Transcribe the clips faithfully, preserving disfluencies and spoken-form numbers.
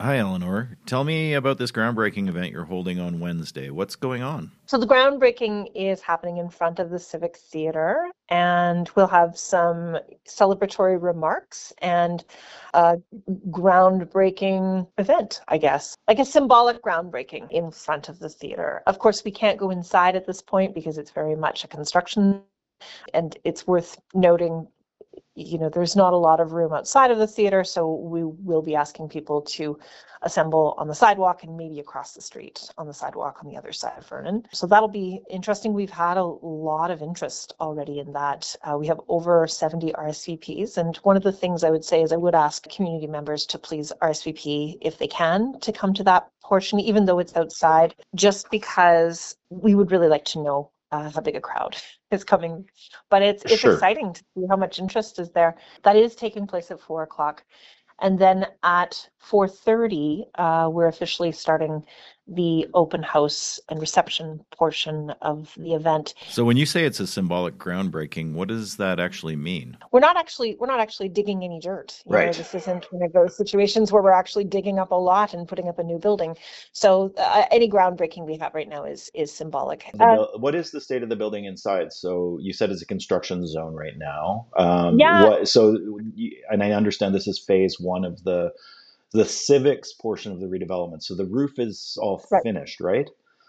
Hi, Eleanor. Tell me about this groundbreaking event you're holding on Wednesday. What's going on? So the groundbreaking is happening in front of the Civic Theatre, and we'll have some celebratory remarks and a groundbreaking event, I guess, like a symbolic groundbreaking in front of the theatre. Of course, we can't go inside at this point because it's very much a construction, and it's worth noting you know, there's not a lot of room outside of the theater, so we will be asking people to assemble on the sidewalk and maybe across the street on the sidewalk on the other side of Vernon. So that'll be interesting. We've had a lot of interest already in that. Uh, we have over seventy R S V Ps, and one of the things I would say is I would ask community members to please R S V P if they can to come to that portion, even though it's outside, just because we would really like to know uh, how big a crowd is coming. But it's it's Sure. exciting to see how much interest is there. That is taking place at four o'clock. And then at four thirty, uh, we're officially starting the open house and reception portion of the event. So when you say it's a symbolic groundbreaking, what does that actually mean? We're not actually we're not actually digging any dirt. You know, Right. this isn't one of those situations where we're actually digging up a lot and putting up a new building. So uh, any groundbreaking we have right now is is symbolic. The Uh, buil- what is the state of the building inside? So you said it's a construction zone right now. Um, yeah, what? So, you- and I understand this is phase one of the the civics portion of the redevelopment. So the roof is all right. finished, right?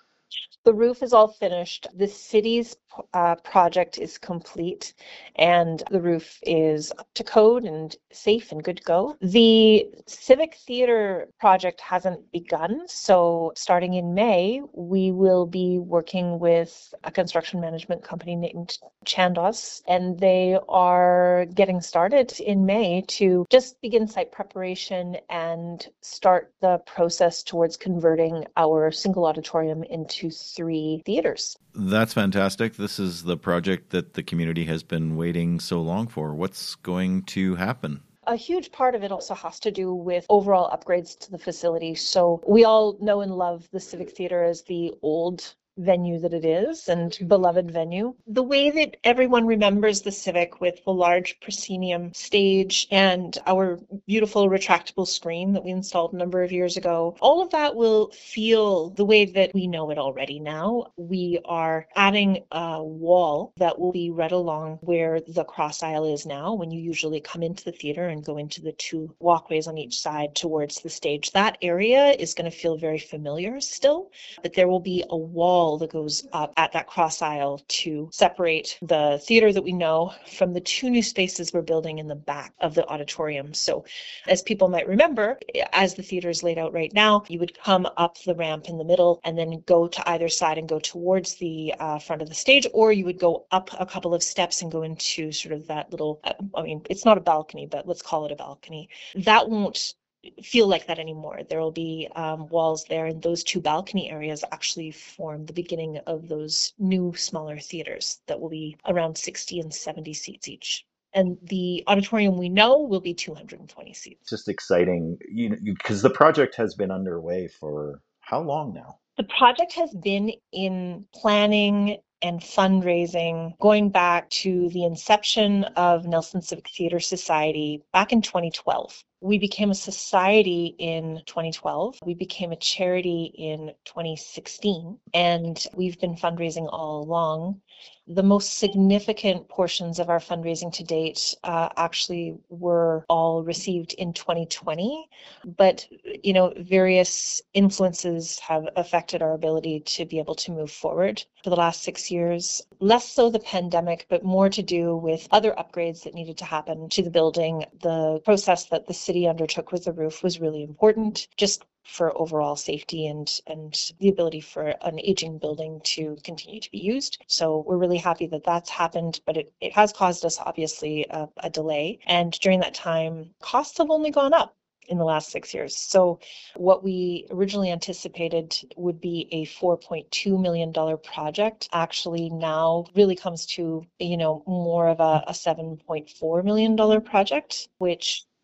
The roof is all finished. The city's uh, project is complete, and the roof is up to code and safe and good to go. The Civic Theatre project hasn't begun, so starting in May, we will be working with a construction management company named Chandos, and they are getting started in May to just begin site preparation and start the process towards converting our single auditorium into three theaters. That's fantastic. This is the project that the community has been waiting so long for. What's going to happen? A huge part of it also has to do with overall upgrades to the facility. So we all know and love the Civic Theatre as the old venue that it is and beloved venue. The way that everyone remembers the Civic with the large proscenium stage and our beautiful retractable screen that we installed a number of years ago, all of that will feel the way that we know it already now. We are adding a wall that will be right along where the cross aisle is now when you usually come into the theater and go into the two walkways on each side towards the stage. That area is going to feel very familiar still, but there will be a wall that goes up at that cross aisle to separate the theater that we know from the two new spaces we're building in the back of the auditorium. So as people might remember, as the theater is laid out right now, you would come up the ramp in the middle and then go to either side and go towards the uh, front of the stage, or you would go up a couple of steps and go into sort of that little, uh, I mean, it's not a balcony, but let's call it a balcony. That won't feel like that anymore. There will be um, walls there, and those two balcony areas actually form the beginning of those new smaller theaters that will be around sixty and seventy seats each. And the auditorium we know will be two hundred twenty seats. It's just exciting, you know, because the project has been underway for how long now? The project has been in planning and fundraising going back to the inception of Nelson Civic Theatre Society back in twenty twelve. We became a society in twenty twelve. We became a charity in twenty sixteen, and we've been fundraising all along. The most significant portions of our fundraising to date uh, actually were all received in twenty twenty, but you know, various influences have affected our ability to be able to move forward for the last six years. Less so the pandemic, but more to do with other upgrades that needed to happen to the building. The process that the city undertook with the roof was really important, just for overall safety and and the ability for an aging building to continue to be used. So we're really happy that that's happened, but it, it has caused us obviously a, a delay. And during that time, costs have only gone up in the last six years. So what we originally anticipated would be a four point two million dollars project actually now really comes to, you know, more of a, a seven point four million dollars project, which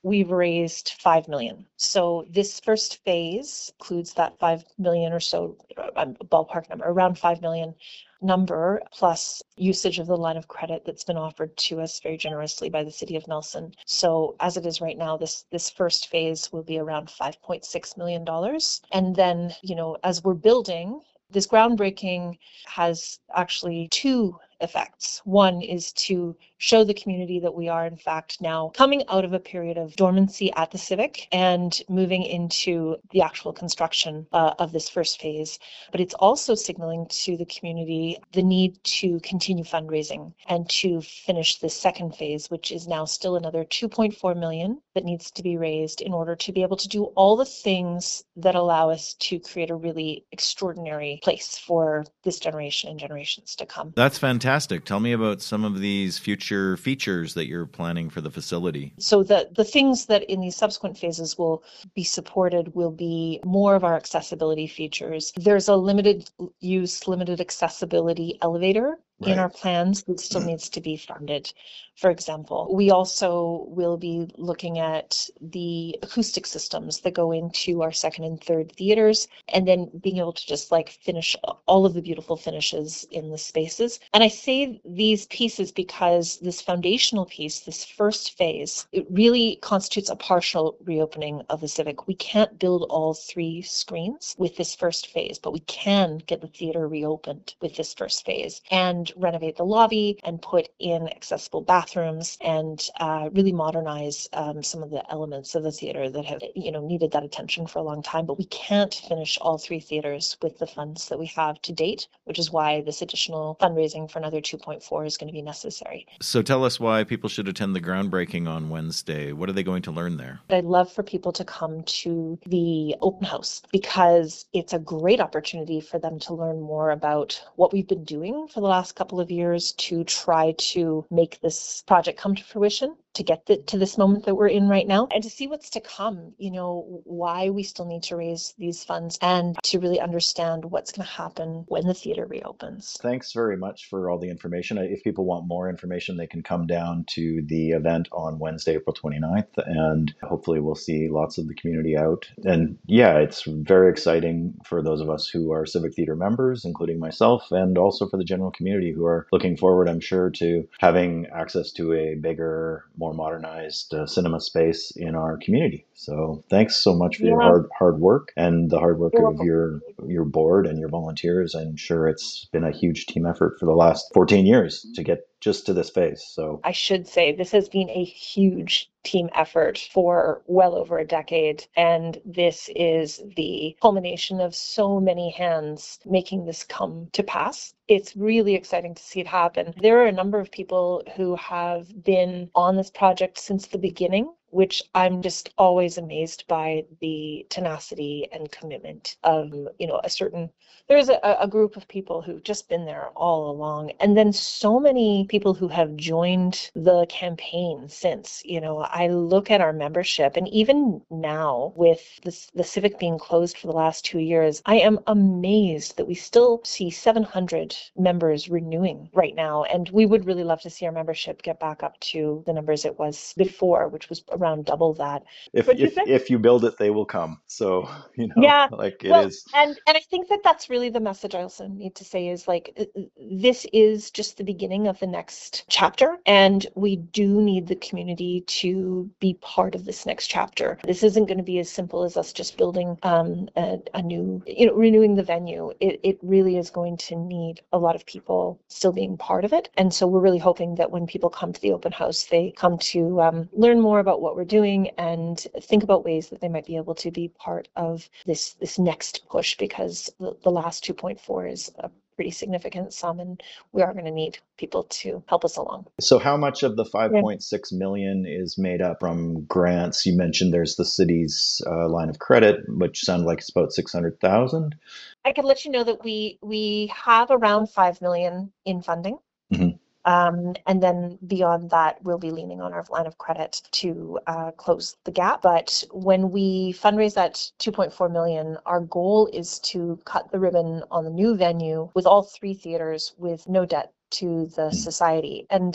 we've raised five million. So this first phase includes that five million or so, uh, ballpark number, around five million number, plus usage of the line of credit that's been offered to us very generously by the City of Nelson. So as it is right now, this this first phase will be around five point six million dollars. And then, you know, as we're building, this groundbreaking has actually two effects. One is to show the community that we are, in fact, now coming out of a period of dormancy at the Civic and moving into the actual construction uh, of this first phase. But it's also signaling to the community the need to continue fundraising and to finish the second phase, which is now still another two point four million that needs to be raised in order to be able to do all the things that allow us to create a really extraordinary place for this generation and generations to come. That's fantastic. Tell me about some of these future features that you're planning for the facility. So the, the things that in these subsequent phases will be supported will be more of our accessibility features. There's a limited use, limited accessibility elevator in our plans that still needs to be funded, for example. We also will be looking at the acoustic systems that go into our second and third theaters, and then being able to just like finish all of the beautiful finishes in the spaces. And I say these pieces because this foundational piece, this first phase, it really constitutes a partial reopening of the Civic. We can't build all three screens with this first phase, but we can get the theater reopened with this first phase and renovate the lobby and put in accessible bathrooms and uh, really modernize um, some of the elements of the theater that have, you know, needed that attention for a long time. But we can't finish all three theaters with the funds that we have to date, which is why this additional fundraising for another two point four is going to be necessary. So tell us why people should attend the groundbreaking on Wednesday. What are they going to learn there? I'd love for people to come to the open house because it's a great opportunity for them to learn more about what we've been doing for the last couple of years to try to make this project come to fruition, to get the, to this moment that we're in right now, and to see what's to come, you know, why we still need to raise these funds, and to really understand what's going to happen when the theater reopens. Thanks very much for all the information. If people want more information, they can come down to the event on Wednesday, April twenty-ninth, and hopefully we'll see lots of the community out. And yeah, it's very exciting for those of us who are Civic Theatre members, including myself, and also for the general community who are looking forward, I'm sure, to having access to a bigger, more modernized uh, cinema space in our community. So thanks so much for yeah. your hard hard work and the hard work You're of welcome. your your board and your volunteers. I'm sure it's been a huge team effort for the last fourteen years to get just to this phase. So I should say this has been a huge team effort for well over a decade, and this is the culmination of so many hands making this come to pass. It's really exciting to see it happen. There are a number of people who have been on this project since the beginning, which I'm just always amazed by the tenacity and commitment of, you know, a certain, there's a, a group of people who've just been there all along. And then so many people who have joined the campaign since, you know, I look at our membership, and even now with this, the Civic being closed for the last two years, I am amazed that we still see seven hundred members renewing right now. And we would really love to see our membership get back up to the numbers it was before, which was around double that. If if, if you build it, they will come. So, you know, yeah, like it well, is. And, and I think that that's really the message I also need to say is like, this is just the beginning of the next chapter. And we do need the community to be part of this next chapter. This isn't going to be as simple as us just building um, a, a new, you know, renewing the venue. It, it really is going to need a lot of people still being part of it. And so we're really hoping that when people come to the open house, they come to um, learn more about what we're doing and think about ways that they might be able to be part of this this next push, because the, the last two point four is a pretty significant sum, and we are going to need people to help us along. So how much of the five point six million is made up from grants? You mentioned there's the city's uh, line of credit, which sounded like it's about six hundred thousand. I can let you know that we we have around five million in funding. Mm-hmm. Um, and then beyond that, we'll be leaning on our line of credit to uh, close the gap. But when we fundraise that two point four million, our goal is to cut the ribbon on the new venue with all three theaters with no debt to the society. And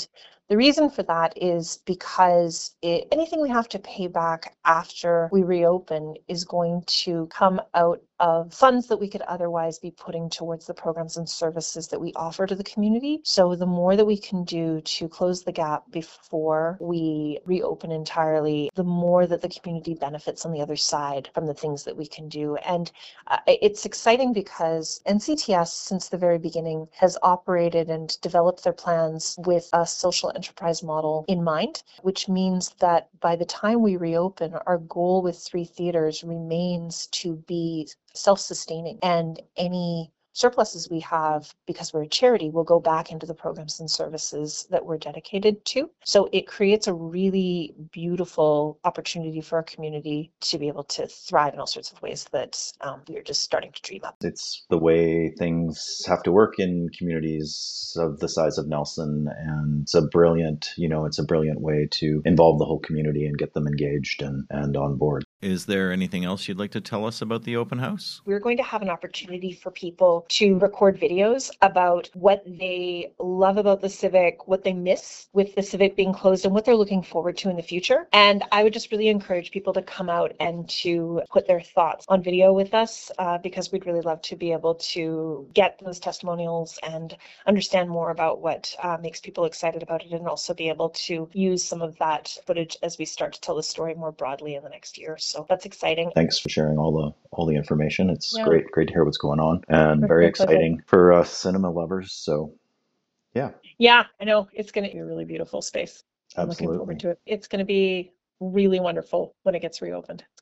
The reason for that is because it, anything we have to pay back after we reopen is going to come out of funds that we could otherwise be putting towards the programs and services that we offer to the community. So the more that we can do to close the gap before we reopen entirely, the more that the community benefits on the other side from the things that we can do. And uh, it's exciting because N C T S, since the very beginning, has operated and developed their plans with a social enterprise model in mind, which means that by the time we reopen, our goal with three theaters remains to be self-sustaining, and any surpluses we have, because we're a charity, will go back into the programs and services that we're dedicated to. So it creates a really beautiful opportunity for our community to be able to thrive in all sorts of ways that um, we are just starting to dream up. It's the way things have to work in communities of the size of Nelson, and it's a brilliant, you know, it's a brilliant way to involve the whole community and get them engaged and, and on board. Is there anything else you'd like to tell us about the open house? We're going to have an opportunity for people to record videos about what they love about the Civic, what they miss with the Civic being closed, and what they're looking forward to in the future. And I would just really encourage people to come out and to put their thoughts on video with us, uh, because we'd really love to be able to get those testimonials and understand more about what uh, makes people excited about it, and also be able to use some of that footage as we start to tell the story more broadly in the next year. So that's exciting. Thanks for sharing all the all the information. It's Yeah. great, great to hear what's going on, and That's very my pleasure. exciting for us cinema lovers. So, yeah, Yeah, I know. It's going to be a really beautiful space. I'm looking absolutely. forward to it. It's going to be really wonderful when it gets reopened.